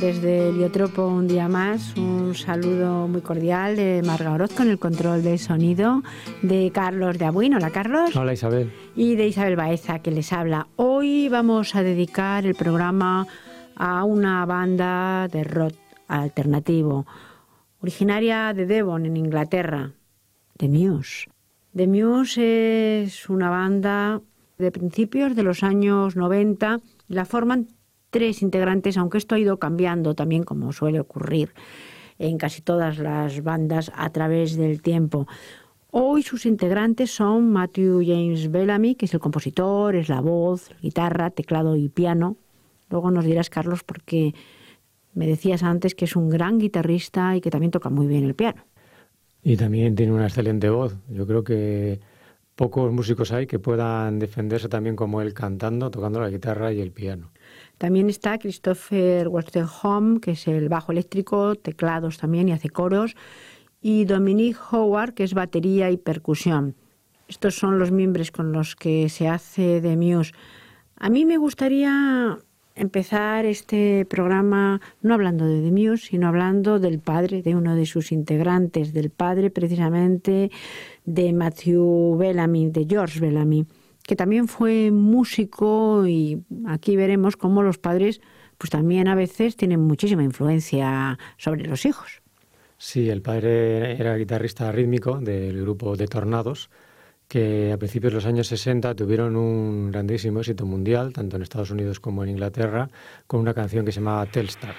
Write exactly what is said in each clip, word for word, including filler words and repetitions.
desde Heliotropo un día más. Un saludo muy cordial de Marga Orozco en el control de sonido, de Carlos de Abuin. Hola, Carlos. Hola, Isabel. Y de Isabel Baeza, que les habla. Hoy vamos a dedicar el programa a una banda de rock alternativo, originaria de Devon, en Inglaterra, The Muse. The Muse es una banda de principios de los años noventa. La forman tres integrantes, aunque esto ha ido cambiando también, como suele ocurrir en casi todas las bandas a través del tiempo. Hoy sus integrantes son Matthew James Bellamy, que es el compositor, es la voz, guitarra, teclado y piano. Luego nos dirás, Carlos, porque me decías antes que es un gran guitarrista y que también toca muy bien el piano. Y también tiene una excelente voz. Yo creo que pocos músicos hay que puedan defenderse también como él cantando, tocando la guitarra y el piano. También está Christopher Wolstenholme, que es el bajo eléctrico, teclados también y hace coros, y Dominic Howard, que es batería y percusión. Estos son los miembros con los que se hace The Muse. A mí me gustaría empezar este programa no hablando de The Muse, sino hablando del padre de uno de sus integrantes, del padre precisamente de Matthew Bellamy, de George Bellamy, que también fue músico, y aquí veremos cómo los padres pues también a veces tienen muchísima influencia sobre los hijos. Sí, el padre era guitarrista rítmico del grupo The Tornados, que a principios de los años sesenta tuvieron un grandísimo éxito mundial, tanto en Estados Unidos como en Inglaterra, con una canción que se llamaba Telstar.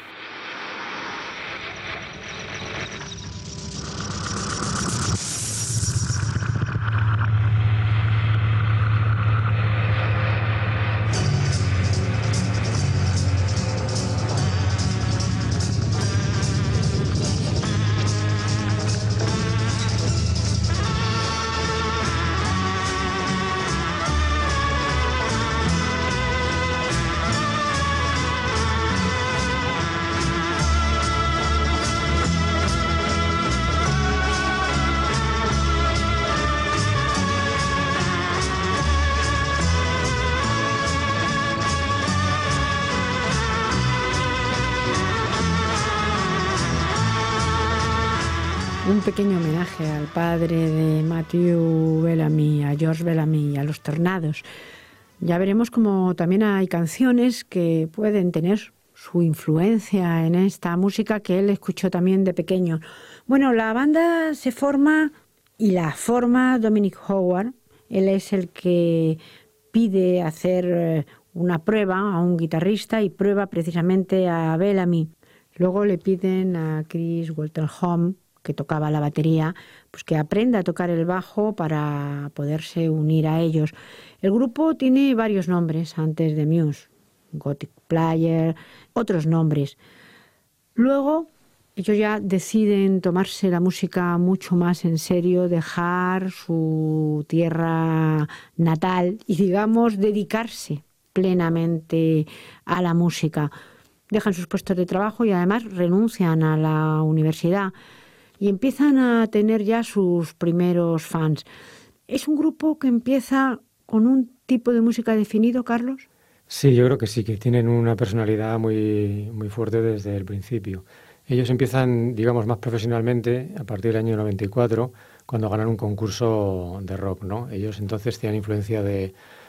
Un pequeño homenaje al padre de Matthew Bellamy, a George Bellamy, a los Tornados. Ya veremos cómo también hay canciones que pueden tener su influencia en esta música que él escuchó también de pequeño. Bueno, la banda se forma y la forma Dominic Howard. Él es el que pide hacer una prueba a un guitarrista y prueba precisamente a Bellamy. Luego le piden a Chris Wolstenholme, que tocaba la batería, pues que aprenda a tocar el bajo para poderse unir a ellos. El grupo tiene varios nombres antes de Muse, Gothic Player, otros nombres. Luego ellos ya deciden tomarse la música mucho más en serio, dejar su tierra natal y, digamos, dedicarse plenamente a la música. Dejan sus puestos de trabajo y además renuncian a la universidad y empiezan a tener ya sus primeros fans. ¿Es un grupo que empieza con un tipo de música definido, Carlos? Sí, yo creo que sí, que tienen una personalidad muy, muy fuerte desde el principio. Ellos empiezan, digamos, más profesionalmente a partir del año noventa y cuatro, cuando ganan un concurso de rock, ¿no? Ellos entonces tienen influencia de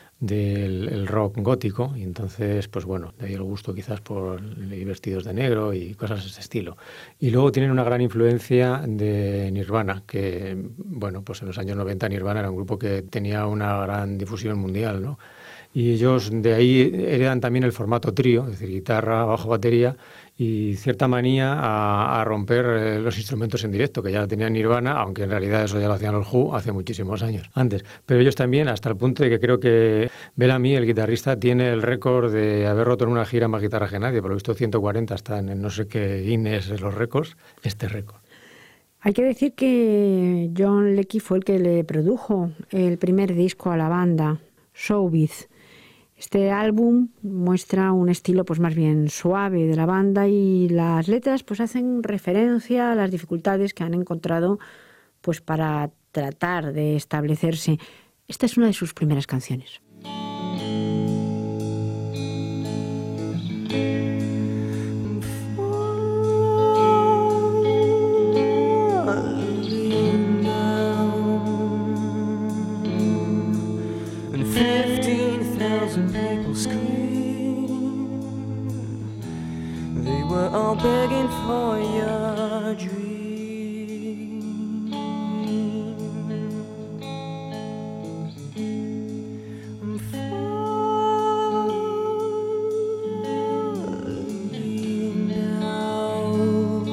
del el rock gótico, y entonces, pues bueno, de ahí el gusto quizás por ir vestidos de negro y cosas de ese estilo. Y luego tienen una gran influencia de Nirvana, que, bueno, pues en los años noventa Nirvana era un grupo que tenía una gran difusión mundial, ¿no? Y ellos de ahí heredan también el formato trío, es decir, guitarra, bajo, batería, y cierta manía a, a romper eh, los instrumentos en directo, que ya lo tenían Nirvana, aunque en realidad eso ya lo hacían los Who hace muchísimos años antes. Pero ellos también, hasta el punto de que creo que Bellamy, el guitarrista, tiene el récord de haber roto en una gira más guitarra que nadie. Por lo visto ciento cuarenta están en no sé qué Guinness los récords, este récord. Hay que decir que John Leckie fue el que le produjo el primer disco a la banda, Showbiz. Este álbum muestra un estilo pues más bien suave de la banda, y las letras pues hacen referencia a las dificultades que han encontrado pues para tratar de establecerse. Esta es una de sus primeras canciones. For Listen, people scream. They were all begging for your dream. I'm falling down.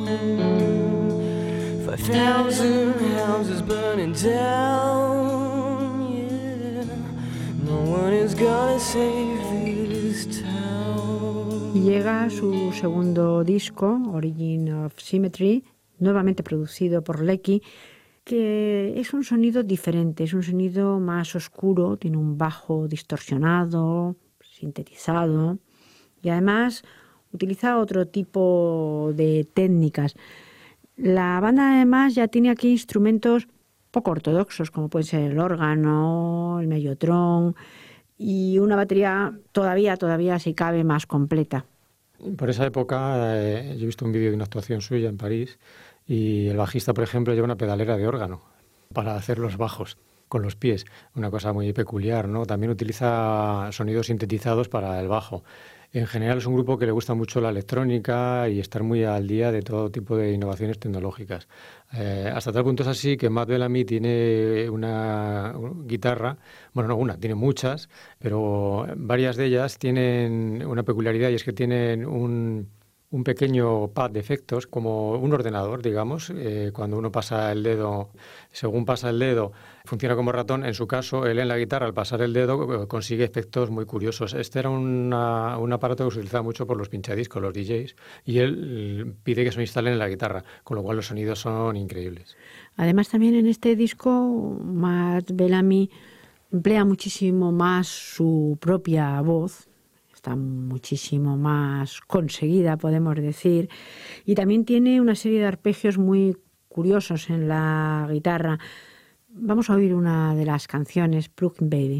Five thousand houses burning down. Yeah, no one is gonna save this town. Llega su segundo disco, Origin of Symmetry, nuevamente producido por Lecky, que es un sonido diferente, es un sonido más oscuro, tiene un bajo distorsionado, sintetizado y además utiliza otro tipo de técnicas. La banda además ya tiene aquí instrumentos poco ortodoxos, como pueden ser el órgano, el mellotron y una batería todavía, todavía si cabe, más completa. Por esa época eh, yo he visto un vídeo de una actuación suya en París y el bajista, por ejemplo, lleva una pedalera de órgano para hacer los bajos con los pies, una cosa muy peculiar, ¿no? También utiliza sonidos sintetizados para el bajo. En general es un grupo que le gusta mucho la electrónica y estar muy al día de todo tipo de innovaciones tecnológicas. Eh, hasta tal punto es así que Matt Bellamy tiene una guitarra, bueno, no una, tiene muchas, pero varias de ellas tienen una peculiaridad y es que tienen un, un pequeño pad de efectos, como un ordenador, digamos. Eh, cuando uno pasa el dedo, según pasa el dedo, funciona como ratón. En su caso, él en la guitarra, al pasar el dedo, consigue efectos muy curiosos. Este era una, un aparato que se utilizaba mucho por los pinchadiscos, los D Js, y él pide que se lo instalen en la guitarra, con lo cual los sonidos son increíbles. Además, también en este disco, Matt Bellamy emplea muchísimo más su propia voz, está muchísimo más conseguida, podemos decir, y también tiene una serie de arpegios muy curiosos en la guitarra. Vamos a oír una de las canciones, Plug-in Baby.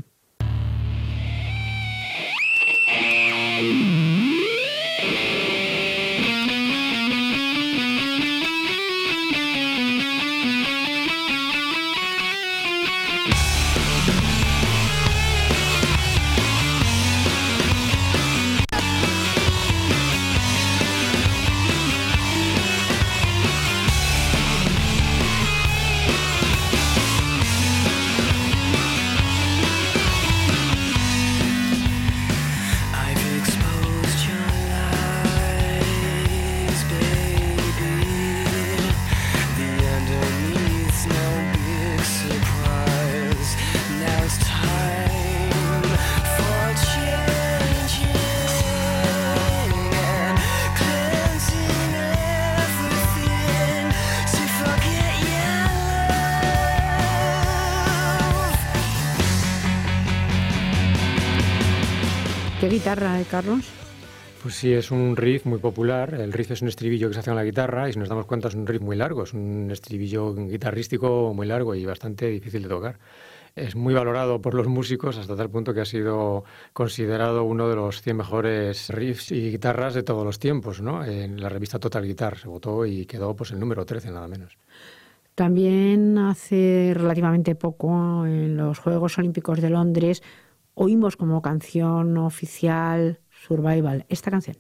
¿Qué guitarra, eh, Carlos? Pues sí, es un riff muy popular. El riff es un estribillo que se hace en la guitarra y si nos damos cuenta es un riff muy largo, es un estribillo guitarrístico muy largo y bastante difícil de tocar. Es muy valorado por los músicos hasta tal punto que ha sido considerado uno de los cien mejores riffs y guitarras de todos los tiempos, ¿no? En la revista Total Guitar se votó y quedó pues el número trece, nada menos. También hace relativamente poco, en los Juegos Olímpicos de Londres, oímos como canción oficial Survival, esta canción.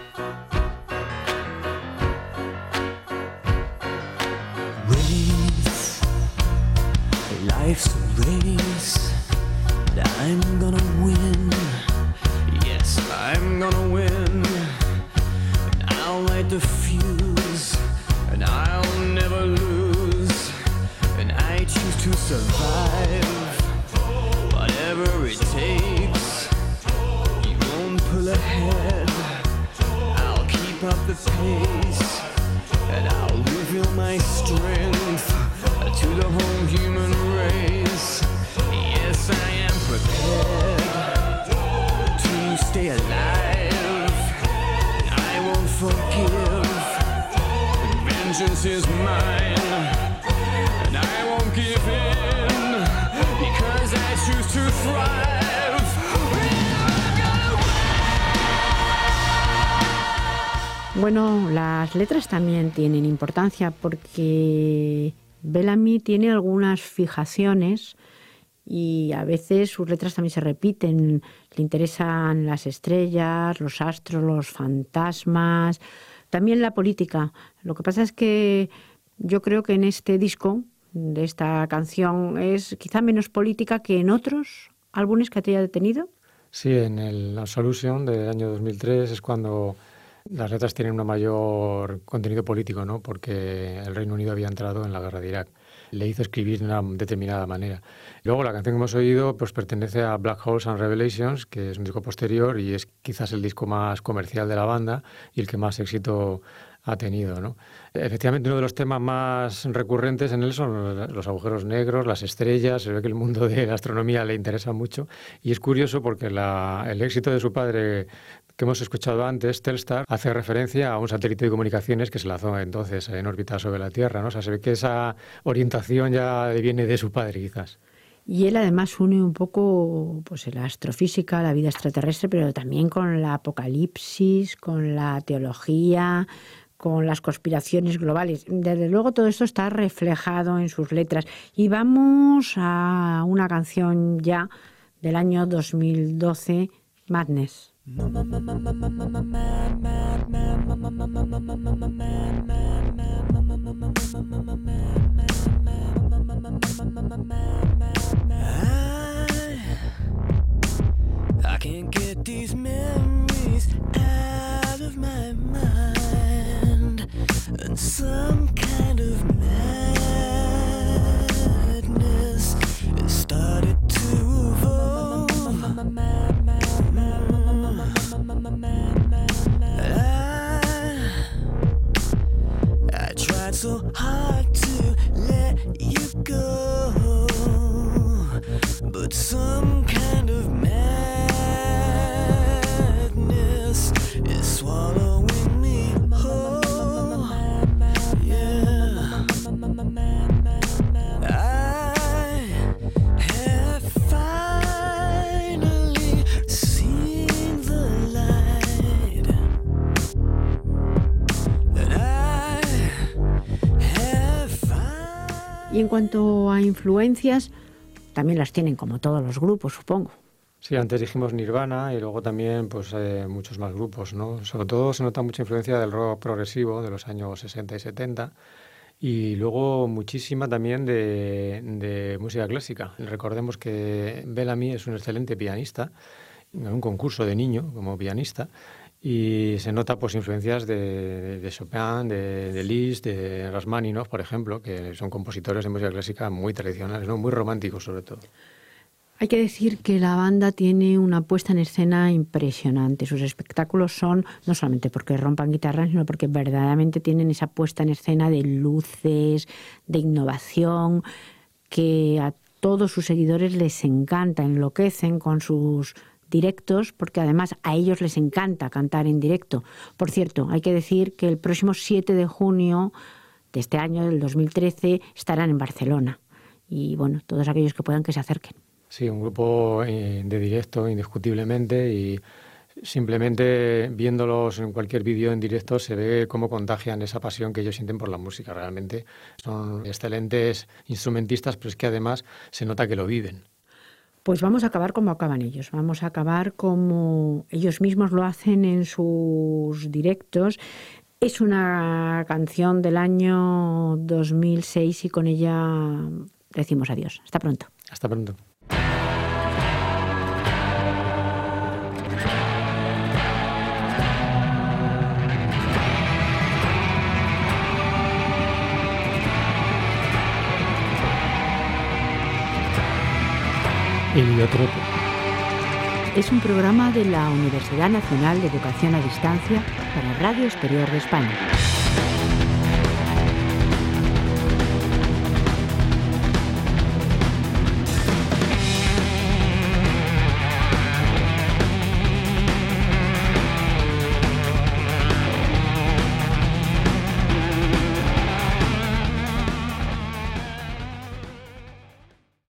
Race, life's a race, and I'm gonna win. Yes, I'm gonna win. And I'll light the fuse, and I'll never lose. And I choose to survive. Whatever it takes, you won't pull ahead. I'll keep up the pace, and I'll reveal my strength to the whole human race. Yes, I am prepared to stay alive. I won't forgive. Vengeance is mine, and I won't give in. Because I choose to thrive. Bueno, las letras también tienen importancia porque Bellamy tiene algunas fijaciones y a veces sus letras también se repiten. Le interesan las estrellas, los astros, los fantasmas, también la política. Lo que pasa es que yo creo que en este disco, de esta canción, es quizá menos política que en otros álbumes que te haya detenido. Sí, en el Absolution del año dos mil tres es cuando las letras tienen un mayor contenido político, ¿no? Porque el Reino Unido había entrado en la guerra de Irak. Le hizo escribir de una determinada manera. Luego la canción que hemos oído pues pertenece a Black Holes and Revelations, que es un disco posterior y es quizás el disco más comercial de la banda y el que más éxito ha tenido, ¿no? Efectivamente, uno de los temas más recurrentes en él son los agujeros negros, las estrellas. Se ve que el mundo de la astronomía le interesa mucho y es curioso porque la, el éxito de su padre, que hemos escuchado antes, Telstar, hace referencia a un satélite de comunicaciones que se lanzó entonces en órbita sobre la Tierra, ¿no? O sea, se ve que esa orientación ya viene de su padre, quizás. Y él además une un poco pues la astrofísica, la vida extraterrestre, pero también con la apocalipsis, con la teología, con las conspiraciones globales. Desde luego todo esto está reflejado en sus letras. Y vamos a una canción ya del año dos mil doce, Madness. I can't get these memories out of my mind, and some kind of madness has started to evolve. I, I tried so hard to let you go, but some kind of madness is swallowing me whole. Yeah, I have finally seen the light, and I have finally... Y en cuanto a influencias, también las tienen como todos los grupos, supongo. Sí, antes dijimos Nirvana y luego también pues eh, muchos más grupos, ¿no? Sobre todo se nota mucha influencia del rock progresivo de los años sesenta y setenta y luego muchísima también de, de música clásica. Recordemos que Bellamy es un excelente pianista, en un concurso de niño como pianista, y se nota pues influencias de, de Chopin, de, de Liszt, de Rachmaninoff, por ejemplo, que son compositores de música clásica muy tradicionales, ¿no? Muy románticos sobre todo. Hay que decir que la banda tiene una puesta en escena impresionante. Sus espectáculos son, no solamente porque rompan guitarras, sino porque verdaderamente tienen esa puesta en escena de luces, de innovación, que a todos sus seguidores les encanta, enloquecen con sus directos, porque además a ellos les encanta cantar en directo. Por cierto, hay que decir que el próximo siete de junio de este año, del dos mil trece, estarán en Barcelona. Y bueno, todos aquellos que puedan que se acerquen. Sí, un grupo de directo, indiscutiblemente, y simplemente viéndolos en cualquier vídeo en directo se ve cómo contagian esa pasión que ellos sienten por la música. Realmente son excelentes instrumentistas, pero es que además se nota que lo viven. Pues vamos a acabar como acaban ellos. Vamos a acabar como ellos mismos lo hacen en sus directos. Es una canción del año dos mil seis y con ella decimos adiós. Hasta pronto. Hasta pronto. Heliotropo. Es un programa de la Universidad Nacional de Educación a Distancia para Radio Exterior de España.